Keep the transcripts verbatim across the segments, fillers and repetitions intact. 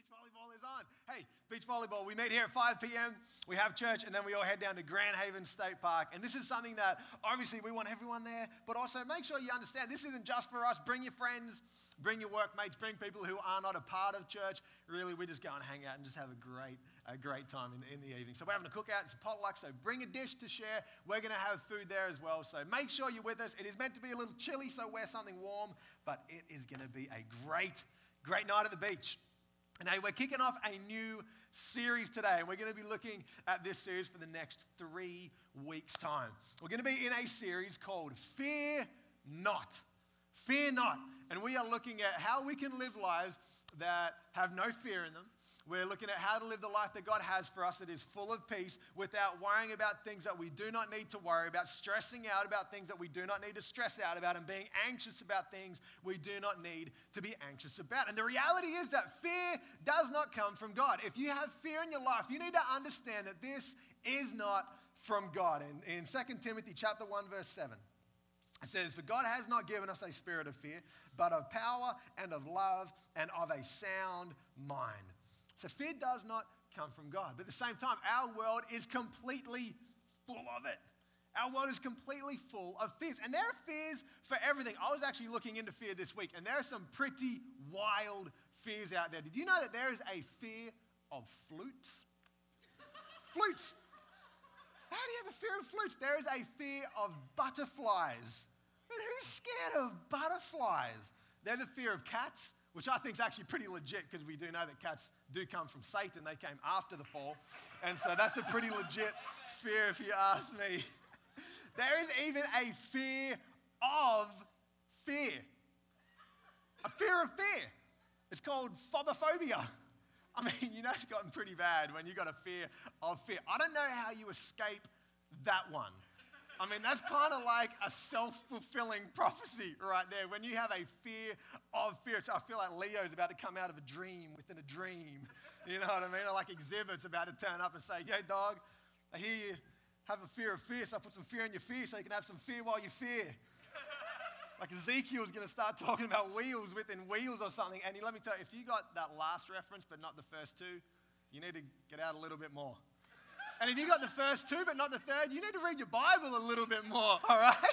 volleyball is on. Hey, beach volleyball, we meet here at five p.m. We have church, and then we all head down to Grand Haven State Park. And this is something that, obviously, we want everyone there, but also make sure you understand this isn't just for us. Bring your friends, bring your workmates, bring people who are not a part of church. Really, we just go and hang out and just have a great, a great time in the, in the evening. So we're having a cookout. It's a potluck, so bring a dish to share. We're going to have food there as well. So make sure you're with us. It is meant to be a little chilly, so wear something warm, but it is going to be a great, great night at the beach. And hey, we're kicking off a new series today, and we're going to be looking at this series for the next three weeks' time. We're going to be in a series called Fear Not. Fear Not. And we are looking at how we can live lives that have no fear in them. We're looking at how to live the life that God has for us that is full of peace without worrying about things that we do not need to worry about, stressing out about things that we do not need to stress out about, and being anxious about things we do not need to be anxious about. And the reality is that fear does not come from God. If you have fear in your life, you need to understand that this is not from God. In, in Second Timothy chapter one, verse seven, it says, "For God has not given us a spirit of fear, but of power and of love and of a sound mind." So fear does not come from God. But at the same time, our world is completely full of it. Our world is completely full of fears. And there are fears for everything. I was actually looking into fear this week, and there are some pretty wild fears out there. Did you know that there is a fear of flutes? Flutes. How do you have a fear of flutes? There is a fear of butterflies. And who's scared of butterflies? There's a fear of cats, which I think is actually pretty legit because we do know that cats do come from Satan. They came after the fall. And so that's a pretty legit fear if you ask me. There is even a fear of fear. A fear of fear. It's called phobophobia. I mean, you know it's gotten pretty bad when you've got a fear of fear. I don't know how you escape that one. I mean, that's kind of like a self-fulfilling prophecy right there. When you have a fear of fear. So I feel like Leo's about to come out of a dream within a dream. You know what I mean? Or like Exhibit's about to turn up and say, "Hey, dog, I hear you have a fear of fear, so I put some fear in your fear so you can have some fear while you fear." Like Ezekiel's going to start talking about wheels within wheels or something. And let me tell you, if you got that last reference but not the first two, you need to get out a little bit more. And if you got the first two but not the third, you need to read your Bible a little bit more, all right?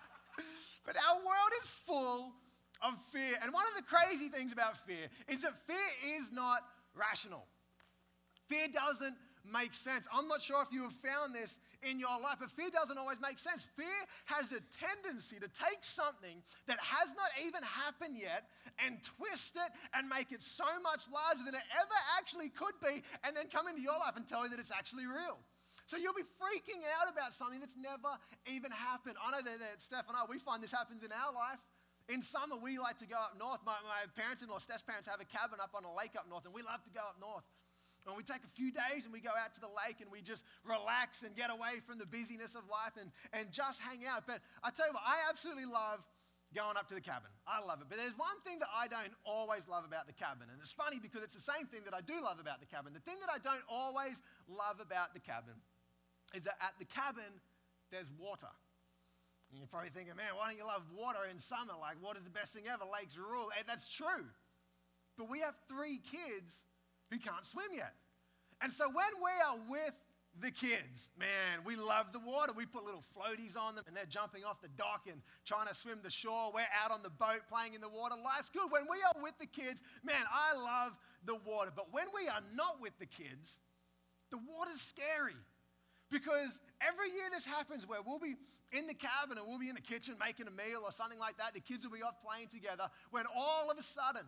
But our world is full of fear. And one of the crazy things about fear is that fear is not rational. Fear doesn't make sense. I'm not sure if you have found this in your life, but fear doesn't always make sense. Fear has a tendency to take something that has not even happened yet and twist it and make it so much larger than it ever actually could be, and then come into your life and tell you that it's actually real. So you'll be freaking out about something that's never even happened. I know that, that Steph and I, we find this happens in our life. In summer, we like to go up north. My, my parents-in-law, Steph's parents, have a cabin up on a lake up north, and we love to go up north. And we take a few days and we go out to the lake and we just relax and get away from the busyness of life and, and just hang out. But I tell you what, I absolutely love going up to the cabin. I love it. But there's one thing that I don't always love about the cabin. And it's funny because it's the same thing that I do love about the cabin. The thing that I don't always love about the cabin is that at the cabin, there's water. And you're probably thinking, man, why don't you love water in summer? Like, water's the best thing ever. Lakes rule. And that's true. But we have three kids who can't swim yet. And so when we are with the kids, man, we love the water. We put little floaties on them and they're jumping off the dock and trying to swim the shore. We're out on the boat playing in the water. Life's good. When we are with the kids, man, I love the water. But when we are not with the kids, the water's scary. Because every year this happens where we'll be in the cabin and we'll be in the kitchen making a meal or something like that. The kids will be off playing together when all of a sudden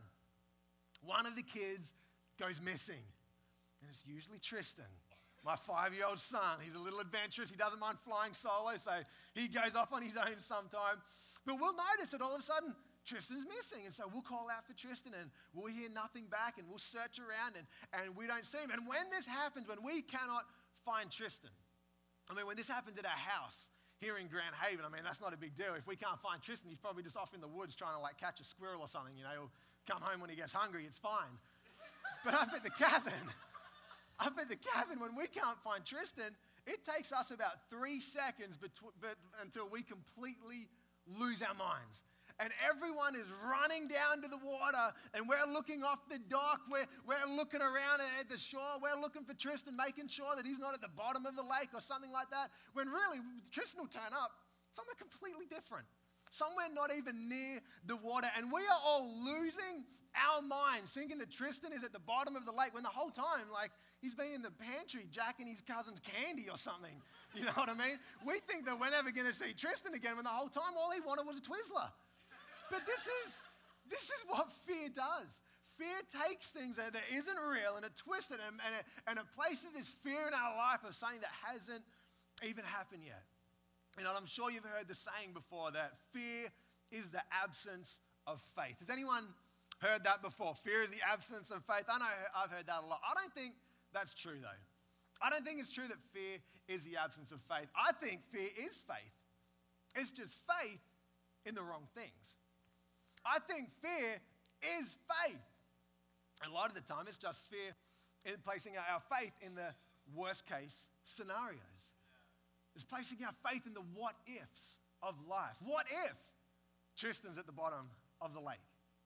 one of the kids goes missing. And it's usually Tristan, my five-year-old son. He's a little adventurous. He doesn't mind flying solo, so he goes off on his own sometime. But we'll notice that all of a sudden, Tristan's missing. And so we'll call out for Tristan, and we'll hear nothing back, and we'll search around, and, and we don't see him. And when this happens, when we cannot find Tristan, I mean, when this happens at our house here in Grand Haven, I mean, that's not a big deal. If we can't find Tristan, he's probably just off in the woods trying to, like, catch a squirrel or something. You know, he'll come home when he gets hungry. It's fine. But up at the cabin, up at the cabin, when we can't find Tristan, it takes us about three seconds betw- but, until we completely lose our minds. and everyone is running down to the water, and we're looking off the dock, we're, we're looking around at the shore, we're looking for Tristan, making sure that he's not at the bottom of the lake or something like that, when really Tristan will turn up somewhere completely different, somewhere not even near the water, and we are all losing our minds thinking that Tristan is at the bottom of the lake, when the whole time, like, he's been in the pantry jacking his cousin's candy or something. You know what I mean? We think that we're never going to see Tristan again, when the whole time all he wanted was a Twizzler. But this is, this is what fear does. Fear takes things that, that isn't real and it twists it and, and, it and it places this fear in our life of something that hasn't even happened yet. You know, and I'm sure you've heard the saying before that fear is the absence of faith. Has anyone heard that before? Fear is the absence of faith. I know I've heard that a lot. I don't think that's true though. I don't think it's true that fear is the absence of faith. I think fear is faith. It's just faith in the wrong things. I think fear is faith. And a lot of the time it's just fear in placing our faith in the worst case scenarios. It's placing our faith in the what ifs of life. What if Tristan's at the bottom of the lake?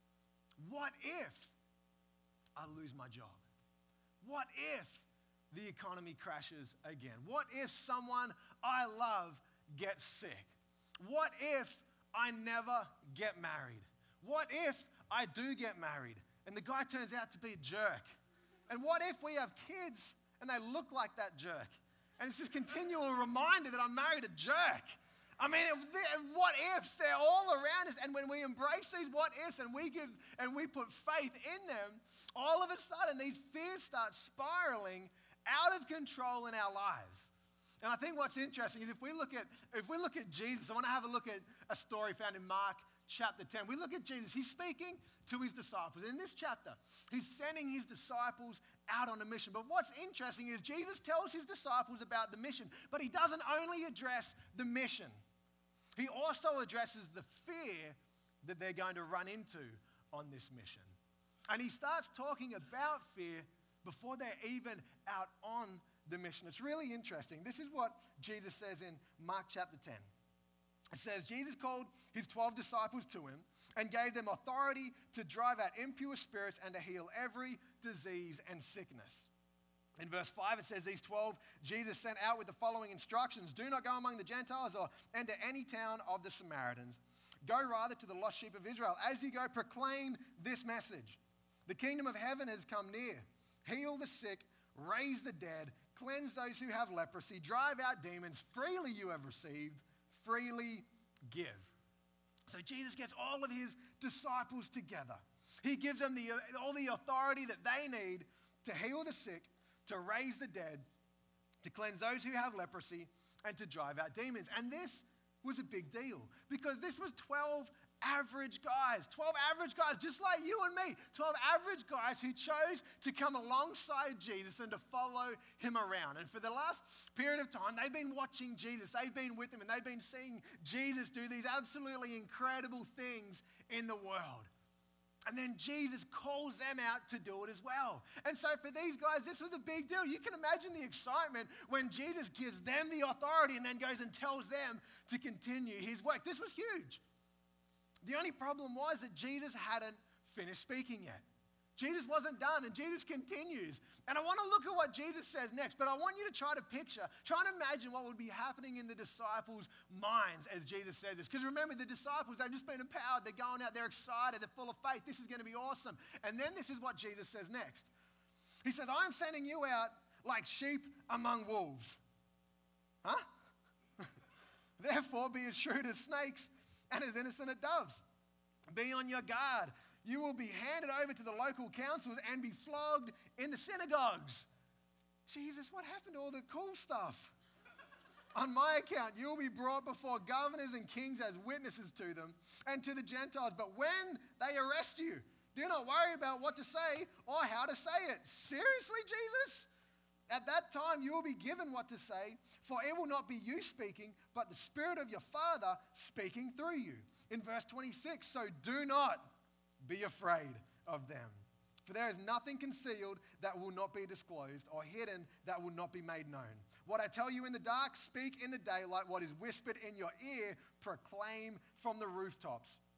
What if I lose my job? What if the economy crashes again? What if someone I love gets sick? What if I never get married? What if I do get married and the guy turns out to be a jerk? And what if we have kids and they look like that jerk? And it's this continual reminder that I married a jerk. I mean, what ifs, they're all around us. And when we embrace these what ifs and we give and we put faith in them, all of a sudden these fears start spiraling out of control in our lives. And I think what's interesting is if we look at if we look at Jesus, I want to have a look at a story found in Mark chapter ten. We look at Jesus. He's speaking to his disciples. In this chapter, he's sending his disciples out on a mission. But what's interesting is Jesus tells his disciples about the mission, but he doesn't only address the mission. He also addresses the fear that they're going to run into on this mission. And he starts talking about fear before they're even out on the mission. It's really interesting. This is what Jesus says in Mark chapter ten. It says, Jesus called his twelve disciples to him and gave them authority to drive out impure spirits and to heal every disease and sickness. In verse five, it says, these twelve Jesus sent out with the following instructions. Do not go among the Gentiles or enter any town of the Samaritans. Go rather to the lost sheep of Israel. As you go, proclaim this message. The kingdom of heaven has come near. Heal the sick, raise the dead, cleanse those who have leprosy, drive out demons. Freely you have received, freely give. So Jesus gets all of his disciples together. He gives them the, all the authority that they need to heal the sick, to raise the dead, to cleanse those who have leprosy, and to drive out demons. And this was a big deal because this was twelve average guys, twelve average guys just like you and me, twelve average guys who chose to come alongside Jesus and to follow him around. And for the last period of time, they've been watching Jesus, they've been with him, and they've been seeing Jesus do these absolutely incredible things in the world. And then Jesus calls them out to do it as well. And so for these guys, this was a big deal. You can imagine the excitement when Jesus gives them the authority and then goes and tells them to continue his work. This was huge. The only problem was that Jesus hadn't finished speaking yet. Jesus wasn't done, and Jesus continues. And I want to look at what Jesus says next, but I want you to try to picture, try and imagine what would be happening in the disciples' minds as Jesus says this. Because remember, the disciples, they've just been empowered. They're going out, they're excited, they're full of faith. This is going to be awesome. And then this is what Jesus says next. He says, I'm sending you out like sheep among wolves. Huh? Therefore, be as shrewd as snakes and as innocent as doves. Be on your guard. You will be handed over to the local councils and be flogged in the synagogues. Jesus, what happened to all the cool stuff? On my account, you will be brought before governors and kings as witnesses to them and to the Gentiles. But when they arrest you, do not worry about what to say or how to say it. Seriously, Jesus? At that time, you will be given what to say, for it will not be you speaking, but the Spirit of your Father speaking through you. In verse twenty-six, so do not be afraid of them. For there is nothing concealed that will not be disclosed, or hidden that will not be made known. What I tell you in the dark, speak in the daylight. What is whispered in your ear, proclaim from the rooftops.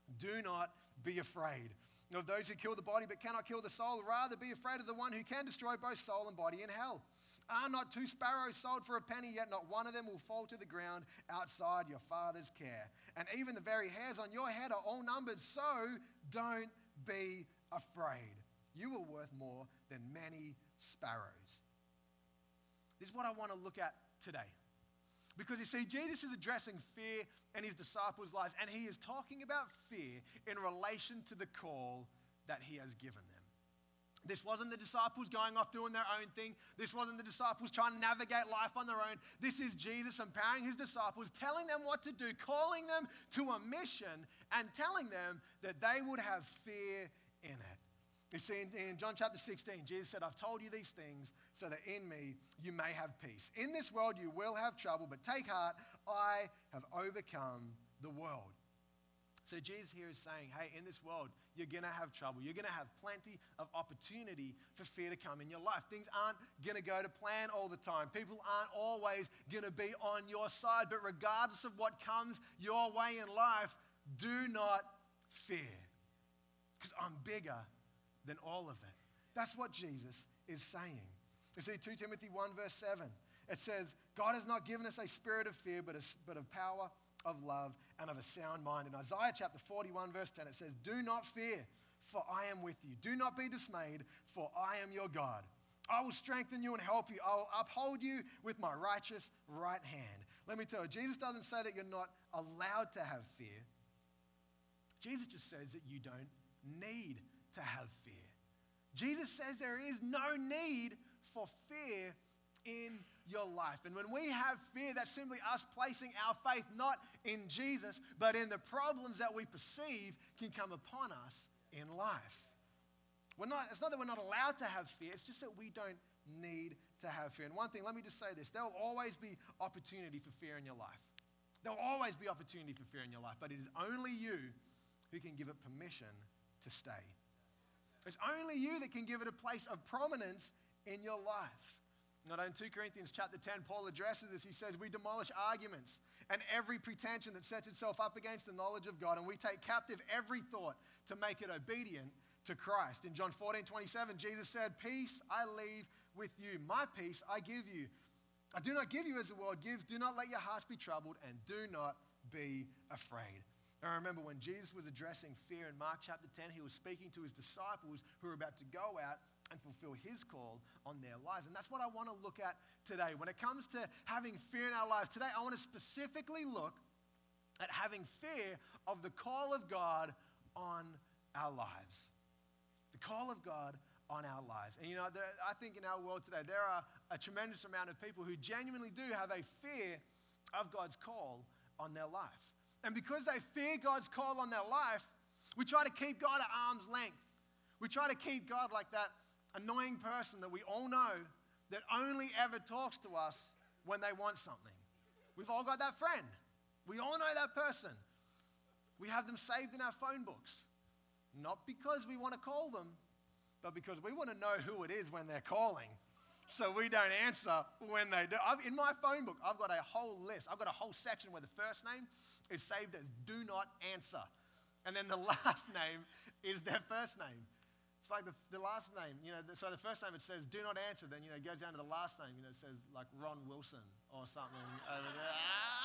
Do not be afraid of those who kill the body but cannot kill the soul. Rather, be afraid of the one who can destroy both soul and body in hell. Are not two sparrows sold for a penny, yet not one of them will fall to the ground outside your Father's care? And even the very hairs on your head are all numbered, so don't be afraid. You are worth more than many sparrows. This is what I want to look at today. Because you see, Jesus is addressing fear in his disciples' lives, and he is talking about fear in relation to the call that he has given them. This wasn't the disciples going off doing their own thing. This wasn't the disciples trying to navigate life on their own. This is Jesus empowering his disciples, telling them what to do, calling them to a mission, and telling them that they would have fear in it. You see, in, in John chapter sixteen, Jesus said, I've told you these things so that in me you may have peace. In this world you will have trouble, but take heart, I have overcome the world. So Jesus here is saying, hey, in this world, you're going to have trouble. You're going to have plenty of opportunity for fear to come in your life. Things aren't going to go to plan all the time. People aren't always going to be on your side. But regardless of what comes your way in life, do not fear. Because I'm bigger than all of it. That's what Jesus is saying. You see, Second Timothy one verse seven, it says, God has not given us a spirit of fear, but, a, but of power, of love, and of a sound mind. In Isaiah chapter forty-one verse ten, it says, do not fear, for I am with you. Do not be dismayed, for I am your God. I will strengthen you and help you. I will uphold you with my righteous right hand. Let me tell you, Jesus doesn't say that you're not allowed to have fear. Jesus just says that you don't need to have fear. Jesus says there is no need for fear in your life. And when we have fear, that's simply us placing our faith not in Jesus, but in the problems that we perceive can come upon us in life. We're not, it's not that we're not allowed to have fear, it's just that we don't need to have fear. And one thing, let me just say this, there will always be opportunity for fear in your life. There will always be opportunity for fear in your life, but it is only you who can give it permission to stay. It's only you that can give it a place of prominence in your life. Not in Second Corinthians chapter ten, Paul addresses this. He says, we demolish arguments and every pretension that sets itself up against the knowledge of God, and we take captive every thought to make it obedient to Christ. In John fourteen twenty-seven, Jesus said, peace I leave with you. My peace I give you. I do not give you as the world gives. Do not let your hearts be troubled, and do not be afraid. I remember when Jesus was addressing fear in Mark chapter ten, he was speaking to his disciples who were about to go out and fulfill his call on their lives. And that's what I want to look at today. When it comes to having fear in our lives, today I want to specifically look at having fear of the call of God on our lives. The call of God on our lives. And you know, there, I think in our world today, there are a tremendous amount of people who genuinely do have a fear of God's call on their life. And because they fear God's call on their life, we try to keep God at arm's length. We try to keep God like that annoying person that we all know that only ever talks to us when they want something. We've all got that friend. We all know that person. We have them saved in our phone books. Not because we want to call them, but because we want to know who it is when they're calling. So we don't answer when they do. I've, in my phone book, I've got a whole list. I've got a whole section where the first name is saved as do not answer. And then the last name is their first name. It's like the, the last name, you know, the, so the first name it says do not answer, then, you know, it goes down to the last name, you know, it says like Ron Wilson or something over there.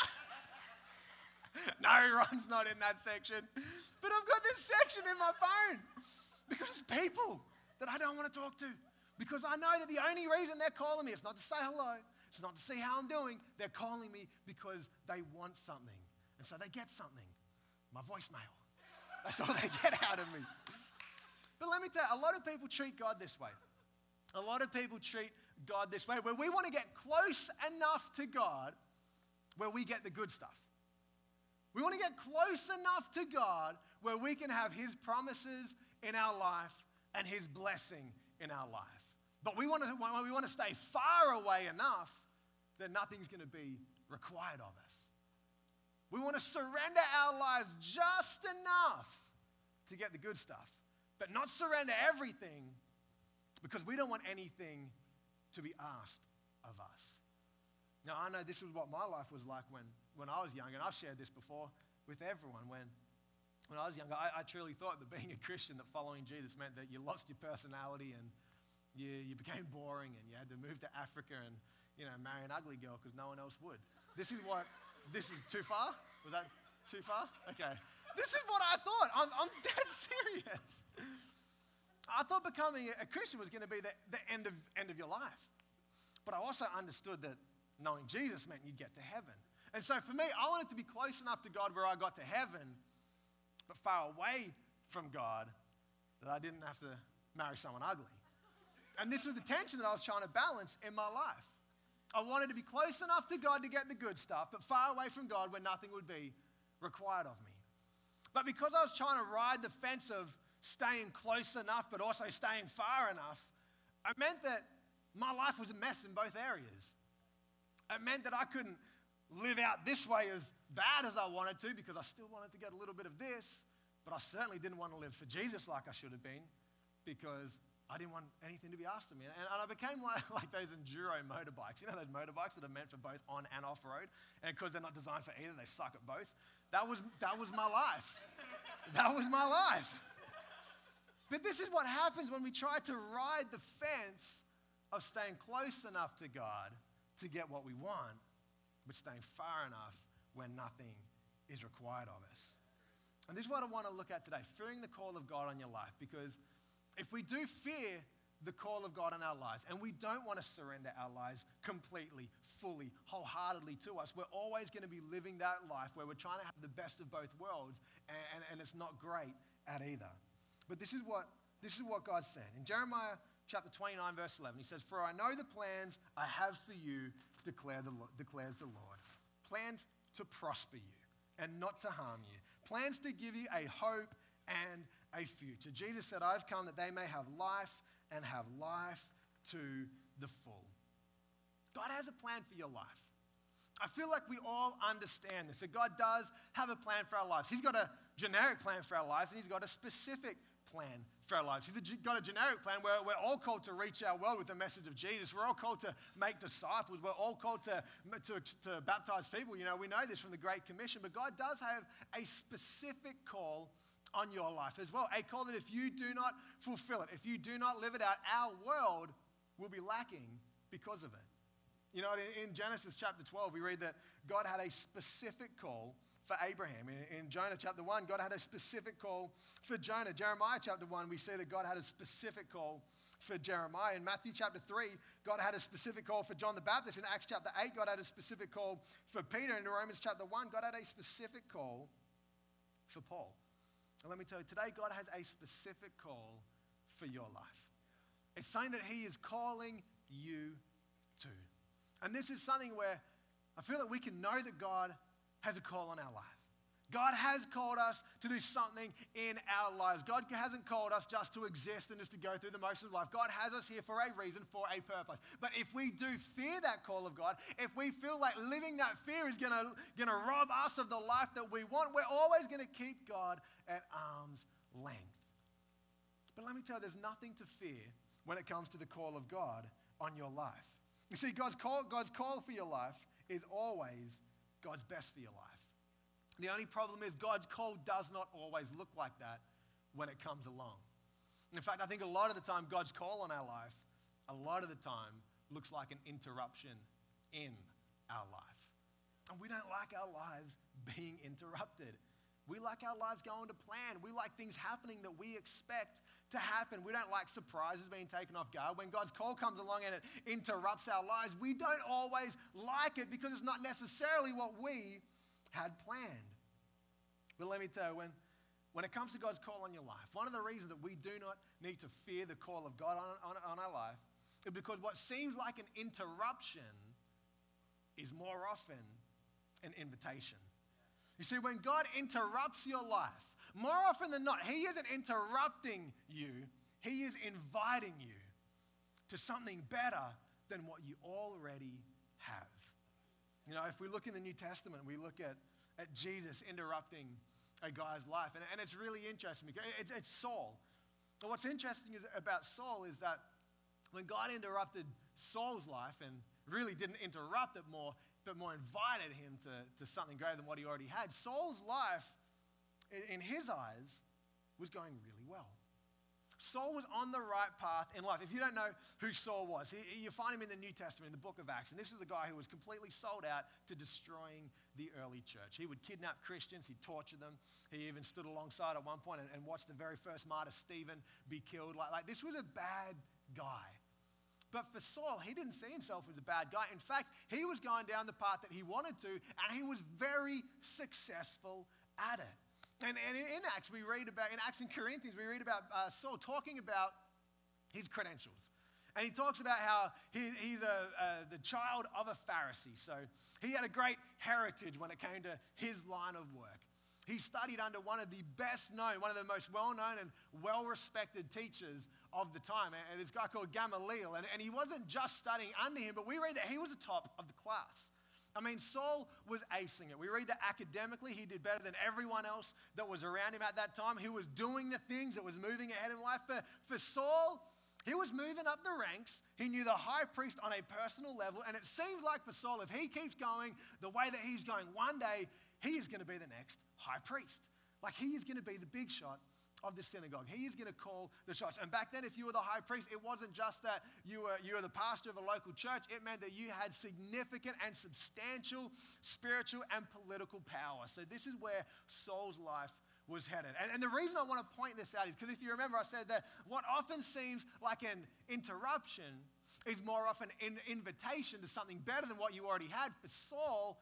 No, Ron's not in that section. But I've got this section in my phone because it's people that I don't want to talk to. Because I know that the only reason they're calling me, it's not to say hello, it's not to see how I'm doing, they're calling me because they want something. And so they get something, my voicemail. That's all they get out of me. But let me tell you, a lot of people treat God this way. A lot of people treat God this way, where we want to get close enough to God where we get the good stuff. We want to get close enough to God where we can have his promises in our life and his blessing in our life. But we want to, we want to stay far away enough that nothing's going to be required of us. We want to surrender our lives just enough to get the good stuff, but not surrender everything because we don't want anything to be asked of us. Now, I know this is what my life was like when, when I was young, and I've shared this before with everyone. When when I was younger, I, I truly thought that being a Christian, that following Jesus meant that you lost your personality and you, you became boring and you had to move to Africa and, you know, marry an ugly girl because no one else would. This is what, this is too far? Was that too far? Okay. This is what I thought. I'm, I'm dead serious. I thought becoming a Christian was going to be the, the end of, end of your life. But I also understood that knowing Jesus meant you'd get to heaven. And so for me, I wanted to be close enough to God where I got to heaven, but far away from God that I didn't have to marry someone ugly. And this was the tension that I was trying to balance in my life. I wanted to be close enough to God to get the good stuff, but far away from God where nothing would be required of me. But because I was trying to ride the fence of staying close enough, but also staying far enough, it meant that my life was a mess in both areas. It meant that I couldn't live out this way as bad as I wanted to because I still wanted to get a little bit of this, but I certainly didn't want to live for Jesus like I should have been because I didn't want anything to be asked of me. And, and I became like, like those enduro motorbikes. You know those motorbikes that are meant for both on and off road? And because they're not designed for either, they suck at both. That was, that was my life. That was my life. But this is what happens when we try to ride the fence of staying close enough to God to get what we want, but staying far enough when nothing is required of us. And this is what I want to look at today, fearing the call of God on your life, because if we do fear the call of God in our lives and we don't want to surrender our lives completely, fully, wholeheartedly to us, we're always going to be living that life where we're trying to have the best of both worlds and, and, and it's not great at either. But this is what this is what God said. In Jeremiah chapter twenty-nine, verse eleven, he says, "For I know the plans I have for you, declare the, declares the Lord. Plans to prosper you and not to harm you. Plans to give you a hope and a future." Jesus said, "I've come that they may have life and have life to the full." God has a plan for your life. I feel like we all understand this, that God does have a plan for our lives. He's got a generic plan for our lives, and he's got a specific plan for our lives. He's got a generic plan where we're all called to reach our world with the message of Jesus. We're all called to make disciples. We're all called to, to, to baptize people. You know, we know this from the Great Commission, but God does have a specific call on your life as well. A call that if you do not fulfill it, if you do not live it out, our world will be lacking because of it. You know, in, in Genesis chapter twelve, we read that God had a specific call for Abraham. In, in Jonah chapter one, God had a specific call for Jonah. Jeremiah chapter one, we see that God had a specific call for Jeremiah. In Matthew chapter three, God had a specific call for John the Baptist. In Acts chapter eight, God had a specific call for Peter. In Romans chapter one, God had a specific call for Paul. And let me tell you, today God has a specific call for your life. It's something that he is calling you to. And this is something where I feel that we can know that God has a call on our life. God has called us to do something in our lives. God hasn't called us just to exist and just to go through the motions of life. God has us here for a reason, for a purpose. But if we do fear that call of God, if we feel like living that fear is going to going to rob us of the life that we want, we're always going to keep God at arm's length. But let me tell you, there's nothing to fear when it comes to the call of God on your life. You see, God's call, God's call for your life is always God's best for your life. The only problem is God's call does not always look like that when it comes along. In fact, I think a lot of the time God's call on our life, a lot of the time, looks like an interruption in our life. And we don't like our lives being interrupted. We like our lives going to plan. We like things happening that we expect to happen. We don't like surprises being taken off guard. When God's call comes along and it interrupts our lives, we don't always like it because it's not necessarily what we had planned. But let me tell you, when, when it comes to God's call on your life, one of the reasons that we do not need to fear the call of God on, on, on our life is because what seems like an interruption is more often an invitation. You see, when God interrupts your life, more often than not, he isn't interrupting you, he is inviting you to something better than what you already have. You know, if we look in the New Testament, we look at, at Jesus interrupting a guy's life, and, and it's really interesting because it's, it's Saul. But what's interesting is, about Saul is that when God interrupted Saul's life and really didn't interrupt it more, but more invited him to, to something greater than what he already had, Saul's life, in his eyes, was going really well. Saul was on the right path in life. If you don't know who Saul was, he, you find him in the New Testament, in the book of Acts. And this is the guy who was completely sold out to destroying the early church. He would kidnap Christians. He'd torture them. He even stood alongside at one point and, and watched the very first martyr, Stephen, be killed. Like, like this was a bad guy. But for Saul, he didn't see himself as a bad guy. In fact, he was going down the path that he wanted to, and he was very successful at it. And, and in Acts, we read about, in Acts and Corinthians, we read about uh, Saul talking about his credentials. And he talks about how he, he's a, uh, the child of a Pharisee. So he had a great heritage when it came to his line of work. He studied under one of the best known, one of the most well-known and well-respected teachers of the time. And this guy called Gamaliel. And, and he wasn't just studying under him, but we read that he was the top of the class. I mean, Saul was acing it. We read that academically he did better than everyone else that was around him at that time. He was doing the things that was moving ahead in life. For, for Saul, he was moving up the ranks. He knew the high priest on a personal level. And it seems like for Saul, if he keeps going the way that he's going, one day he is going to be the next high priest. Like he is going to be the big shot of the synagogue. He is going to call the shots. And back then, if you were the high priest, it wasn't just that you were, you were the pastor of a local church. It meant that you had significant and substantial spiritual and political power. So this is where Saul's life was headed. And, and the reason I want to point this out is because if you remember, I said that what often seems like an interruption is more often an invitation to something better than what you already had. For Saul,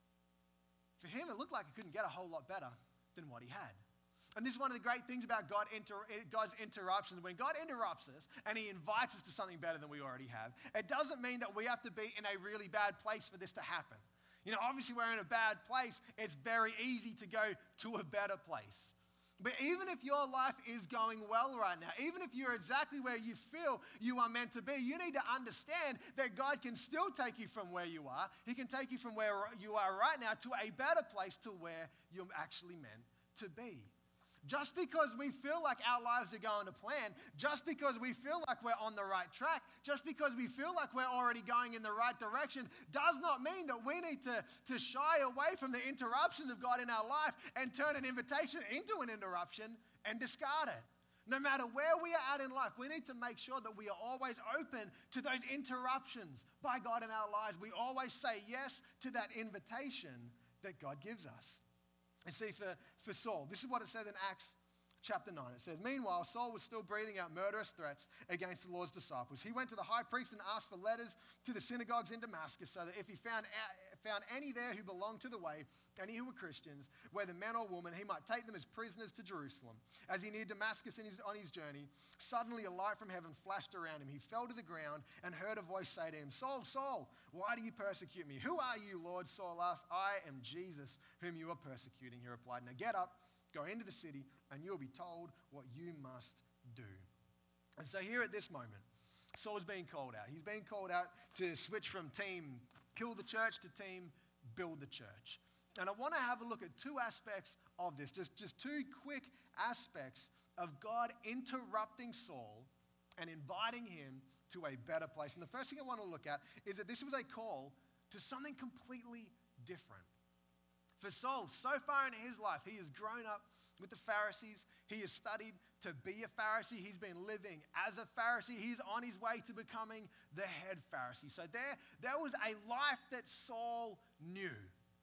for him, it looked like it couldn't get a whole lot better than what he had. And this is one of the great things about God inter- God's interruptions. When God interrupts us and he invites us to something better than we already have, it doesn't mean that we have to be in a really bad place for this to happen. You know, obviously we're in a bad place. It's very easy to go to a better place. But even if your life is going well right now, even if you're exactly where you feel you are meant to be, you need to understand that God can still take you from where you are. He can take you from where you are right now to a better place, to where you're actually meant to be. Just because we feel like our lives are going to plan, just because we feel like we're on the right track, just because we feel like we're already going in the right direction, does not mean that we need to, to shy away from the interruptions of God in our life and turn an invitation into an interruption and discard it. No matter where we are at in life, we need to make sure that we are always open to those interruptions by God in our lives. We always say yes to that invitation that God gives us. And see, for, for Saul, this is what it says in Acts chapter nine. It says, meanwhile, Saul was still breathing out murderous threats against the Lord's disciples. He went to the high priest and asked for letters to the synagogues in Damascus so that if he found, found any there who belonged to the way, any who were Christians, whether men or women, he might take them as prisoners to Jerusalem. As he neared Damascus in his, on his journey, suddenly a light from heaven flashed around him. He fell to the ground and heard a voice say to him, Saul, Saul, why do you persecute me? Who are you, Lord? Saul asked. I am Jesus, whom you are persecuting, he replied. Now get up, go into the city, and you'll be told what you must do. And so here at this moment, Saul is being called out. He's being called out to switch from team kill the church to team build the church. And I want to have a look at two aspects of this, just, just two quick aspects of God interrupting Saul and inviting him to a better place. And the first thing I want to look at is that this was a call to something completely different. For Saul, so far in his life, he has grown up with the Pharisees. He has studied to be a Pharisee. He's been living as a Pharisee. He's on his way to becoming the head Pharisee. So there, there was a life that Saul knew.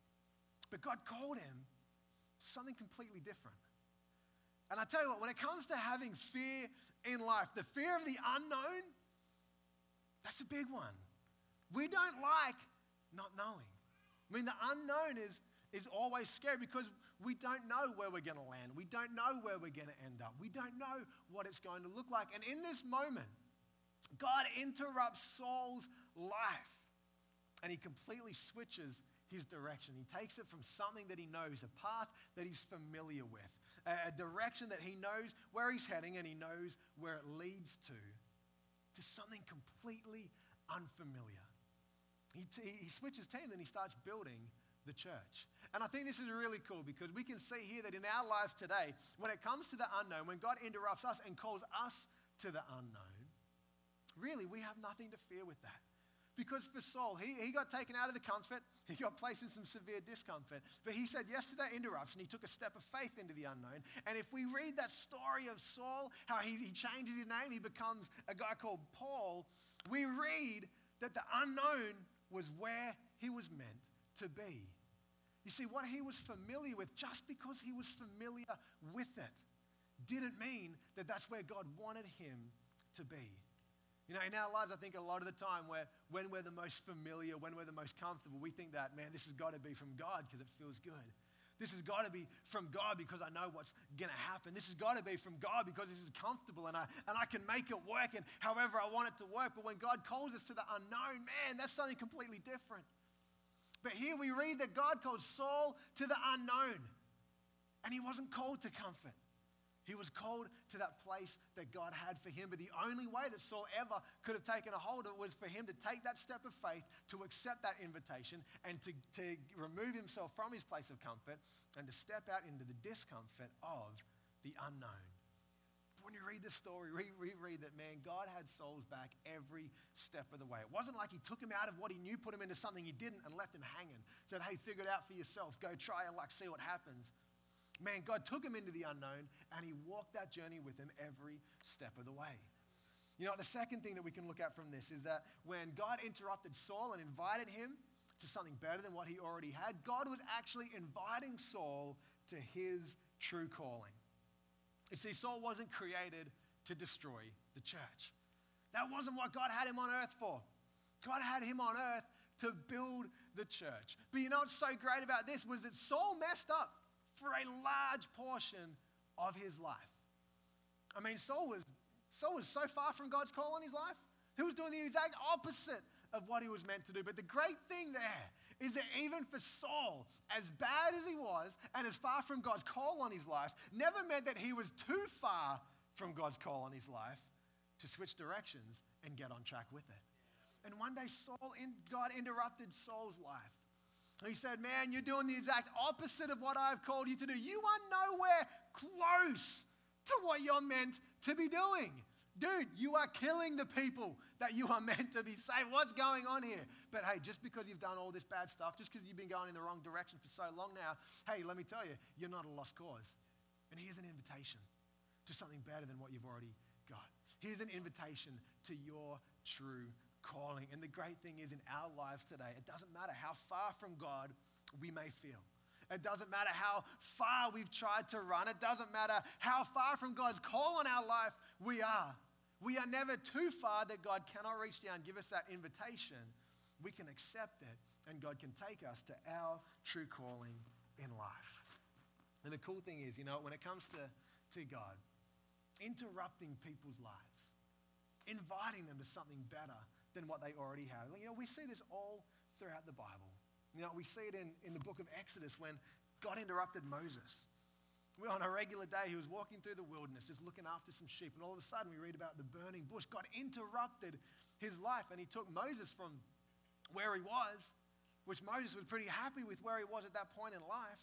But God called him to something completely different. And I tell you what, when it comes to having fear in life, the fear of the unknown, that's a big one. We don't like not knowing. I mean, the unknown is, is always scary because we don't know where we're going to land. We don't know where we're going to end up. We don't know what it's going to look like. And in this moment, God interrupts Saul's life and he completely switches his direction. He takes it from something that he knows, a path that he's familiar with, a, a direction that he knows where he's heading and he knows where it leads to, to something completely unfamiliar. He, t- he switches teams and he starts building the church. And I think this is really cool because we can see here that in our lives today, when it comes to the unknown, when God interrupts us and calls us to the unknown, really we have nothing to fear with that. Because for Saul, he, he got taken out of the comfort, he got placed in some severe discomfort. But he said yes to that interruption, he took a step of faith into the unknown. And if we read that story of Saul, how he, he changes his name, he becomes a guy called Paul, we read that the unknown was where he was meant to be. You see, what he was familiar with, just because he was familiar with it, didn't mean that that's where God wanted him to be. You know, in our lives, I think a lot of the time where when we're the most familiar, when we're the most comfortable, we think that, man, this has got to be from God because it feels good. This has got to be from God because I know what's going to happen. This has got to be from God because this is comfortable and I, and I can make it work and however I want it to work. But when God calls us to the unknown, man, that's something completely different. But here we read that God called Saul to the unknown, and he wasn't called to comfort. He was called to that place that God had for him. But the only way that Saul ever could have taken a hold of it was for him to take that step of faith, to accept that invitation, and to, to remove himself from his place of comfort and to step out into the discomfort of the unknown. But when you read this story, we, we read that, man, God had Saul's back every step of the way. It wasn't like he took him out of what he knew, put him into something he didn't, and left him hanging. Said, hey, figure it out for yourself. Go try your luck, see what happens. Man, God took him into the unknown and he walked that journey with him every step of the way. You know, the second thing that we can look at from this is that when God interrupted Saul and invited him to something better than what he already had, God was actually inviting Saul to his true calling. You see, Saul wasn't created to destroy the church. That wasn't what God had him on earth for. God had him on earth to build the church. But you know what's so great about this was that Saul messed up for a large portion of his life. I mean, Saul was, Saul was so far from God's call in his life. He was doing the exact opposite of what he was meant to do. But the great thing there is that even for Saul, as bad as he was and as far from God's call on his life, never meant that he was too far from God's call on his life to switch directions and get on track with it. And one day Saul, God interrupted Saul's life. He said, man, you're doing the exact opposite of what I've called you to do. You are nowhere close to what you're meant to be doing. Dude, you are killing the people that you are meant to be saving. What's going on here? But hey, just because you've done all this bad stuff, just because you've been going in the wrong direction for so long now, hey, let me tell you, you're not a lost cause. And here's an invitation to something better than what you've already got. Here's an invitation to your true calling. And the great thing is, in our lives today, it doesn't matter how far from God we may feel. It doesn't matter how far we've tried to run. It doesn't matter how far from God's call on our life we are. We are never too far that God cannot reach down, give us that invitation. We can accept it, and God can take us to our true calling in life. And the cool thing is, you know, when it comes to, to God, interrupting people's lives, inviting them to something better than what they already have. You know, we see this all throughout the Bible. You know, we see it in, in the book of Exodus when God interrupted Moses. Well, on a regular day, he was walking through the wilderness, just looking after some sheep, and all of a sudden we read about the burning bush. God interrupted his life, and he took Moses from where he was, which Moses was pretty happy with where he was at that point in life,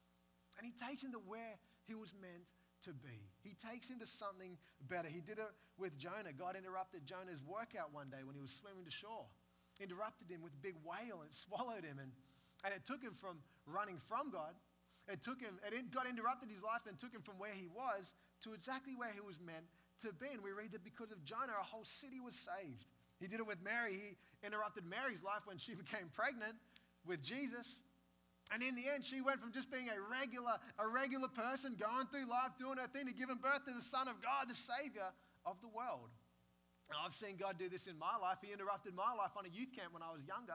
and he takes him to where he was meant to be. He takes him to something better. He did it with Jonah. God interrupted Jonah's workout one day when he was swimming to shore. Interrupted him with a big whale, and it swallowed him, and, and it took him from running from God. It took him, it, God interrupted his life and took him from where he was to exactly where he was meant to be. And we read that because of Jonah, a whole city was saved. He did it with Mary. He interrupted Mary's life when she became pregnant with Jesus. And in the end, she went from just being a regular, a regular person going through life, doing her thing, to giving birth to the Son of God, the Savior of the world. And I've seen God do this in my life. He interrupted my life on a youth camp when I was younger.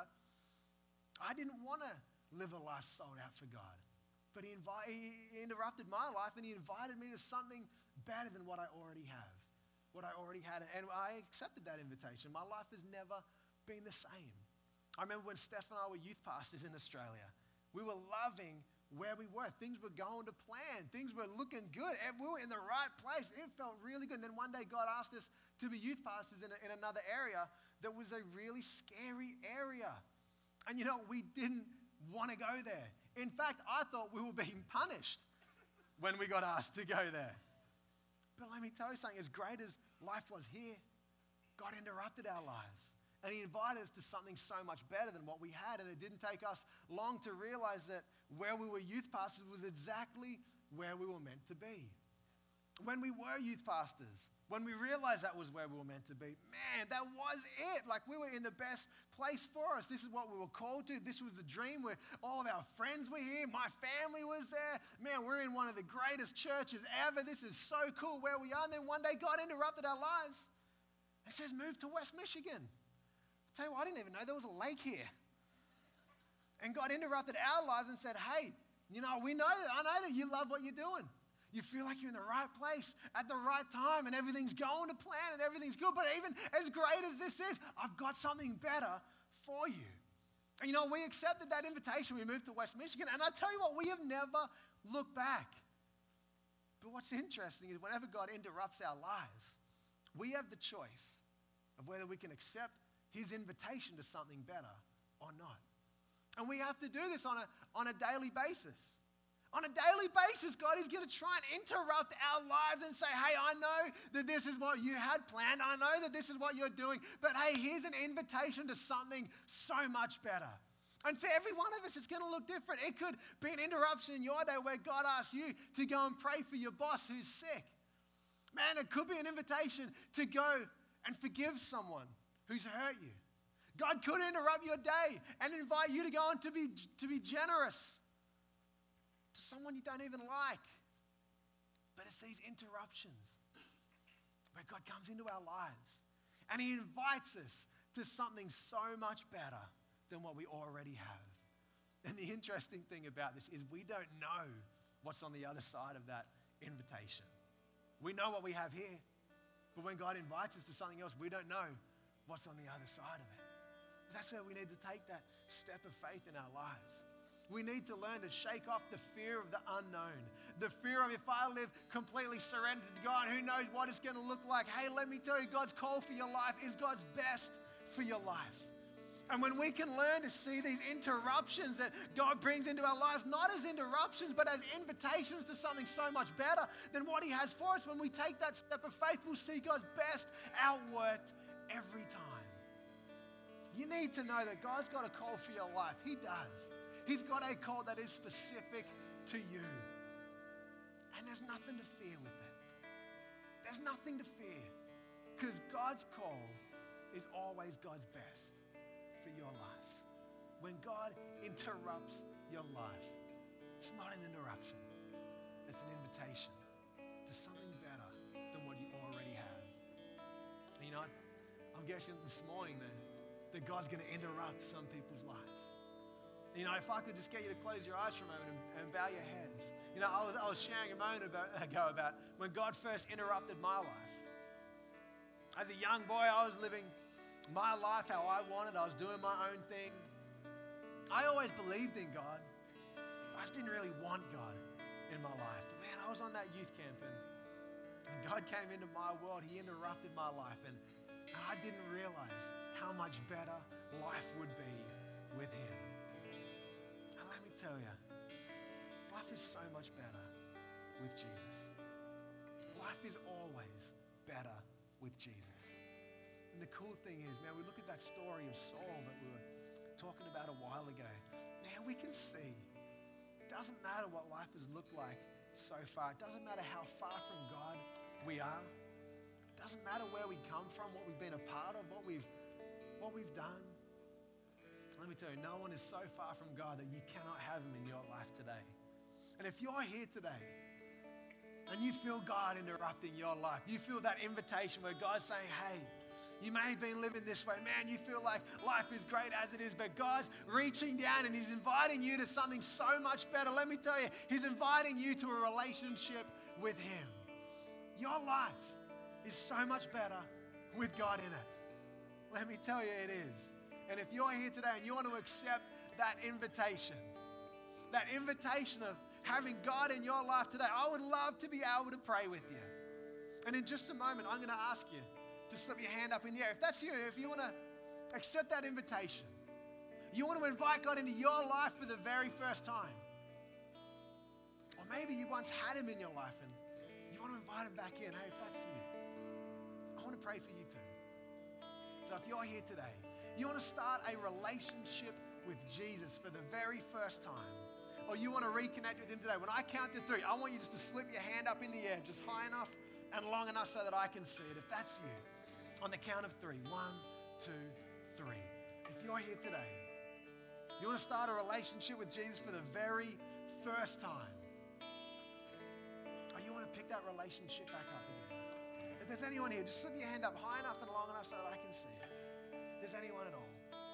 I didn't want to live a life sold out for God. But he, invi- he interrupted my life, and he invited me to something better than what I already have, what I already had. And I accepted that invitation. My life has never been the same. I remember when Steph and I were youth pastors in Australia. We were loving where we were. Things were going to plan. Things were looking good. And we were in the right place. It felt really good. And then one day God asked us to be youth pastors in, a, in another area that was a really scary area. And you know, we didn't want to go there. In fact, I thought we were being punished when we got asked to go there. But let me tell you something. As great as life was here, God interrupted our lives. And he invited us to something so much better than what we had. And it didn't take us long to realize that where we were youth pastors was exactly where we were meant to be. When we were youth pastors, when we realized that was where we were meant to be, man, that was it. Like, we were in the best place for us. This is what we were called to. This was the dream where all of our friends were here. My family was there. Man, we're in one of the greatest churches ever. This is so cool where we are. And then one day God interrupted our lives. He says, move to West Michigan. I tell you what, I didn't even know there was a lake here. And God interrupted our lives and said, hey, you know, we know, I know that you love what you're doing. You feel like you're in the right place at the right time and everything's going to plan and everything's good. But even as great as this is, I've got something better for you. And you know, we accepted that invitation. We moved to West Michigan. And I tell you what, we have never looked back. But what's interesting is whenever God interrupts our lives, we have the choice of whether we can accept his invitation to something better or not. And we have to do this on a, on a daily basis. On a daily basis, God is going to try and interrupt our lives and say, hey, I know that this is what you had planned. I know that this is what you're doing. But hey, here's an invitation to something so much better. And for every one of us, it's going to look different. It could be an interruption in your day where God asks you to go and pray for your boss who's sick. Man, it could be an invitation to go and forgive someone who's hurt you. God could interrupt your day and invite you to go and to be, to be generous to someone you don't even like. But it's these interruptions where God comes into our lives and he invites us to something so much better than what we already have. And the interesting thing about this is we don't know what's on the other side of that invitation. We know what we have here, but when God invites us to something else, we don't know what's on the other side of it. That's where we need to take that step of faith in our lives. We need to learn to shake off the fear of the unknown. The fear of if I live completely surrendered to God, who knows what it's going to look like. Hey, let me tell you, God's call for your life is God's best for your life. And when we can learn to see these interruptions that God brings into our lives, not as interruptions, but as invitations to something so much better than what he has for us, when we take that step of faith, we'll see God's best outworked every time. You need to know that God's got a call for your life. He does. He's got a call that is specific to you. And there's nothing to fear with it. There's nothing to fear. Because God's call is always God's best for your life. When God interrupts your life, it's not an interruption. It's an invitation to something better than what you already have. And you know, I'm guessing this morning that, that God's going to interrupt some people's lives. You know, if I could just get you to close your eyes for a moment and, and bow your heads. You know, I was, I was sharing a moment about, ago about when God first interrupted my life. As a young boy, I was living my life how I wanted. I was doing my own thing. I always believed in God, but I just didn't really want God in my life. But man, I was on that youth camp and, and God came into my world. He interrupted my life and, and I didn't realize how much better life would be with him. Tell you, life is so much better with Jesus. Life is always better with Jesus. And the cool thing is, man, we look at that story of Saul that we were talking about a while ago. Man, we can see it doesn't matter what life has looked like so far. It doesn't matter how far from God we are. It doesn't matter where we come from, what we've been a part of, what we've, what we've done. Let me tell you, no one is so far from God that you cannot have him in your life today. And if you're here today and you feel God interrupting your life, you feel that invitation where God's saying, hey, you may have been living this way. Man, you feel like life is great as it is, but God's reaching down and he's inviting you to something so much better. Let me tell you, he's inviting you to a relationship with him. Your life is so much better with God in it. Let me tell you, it is. And if you're here today and you want to accept that invitation, that invitation of having God in your life today, I would love to be able to pray with you. And in just a moment, I'm going to ask you to slip your hand up in the air. If that's you, if you want to accept that invitation, you want to invite God into your life for the very first time. Or maybe you once had him in your life and you want to invite him back in. Hey, if that's you, I want to pray for you too. So So if you're here today, you want to start a relationship with Jesus for the very first time, or you want to reconnect with him today, when I count to three, I want you just to slip your hand up in the air, just high enough and long enough so that I can see it. If that's you, on the count of three, one, two, three. If you're here today, you want to start a relationship with Jesus for the very first time, or you want to pick that relationship back up again. If there's anyone here, just slip your hand up high enough and long enough so that I can see it. If there's anyone at all.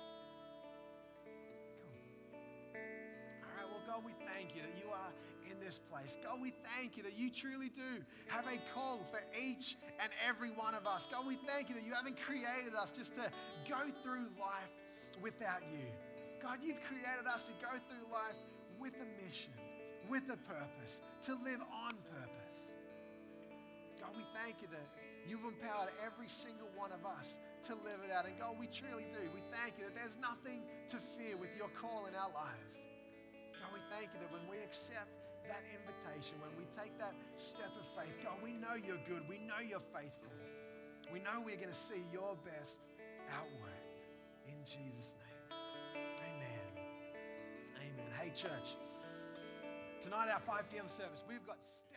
God, we thank you that you are in this place. God, we thank you that you truly do have a call for each and every one of us. God, we thank you that you haven't created us just to go through life without you. God, you've created us to go through life with a mission, with a purpose, to live on purpose. God, we thank you that you've empowered every single one of us to live it out. And God, we truly do. We thank you that there's nothing to fear with your call in our lives. God, we thank you that when we accept that invitation, when we take that step of faith, God, we know you're good. We know you're faithful. We know we're going to see your best outworked. In Jesus' name, amen. Amen. Hey, church, tonight our five p.m. service, we've got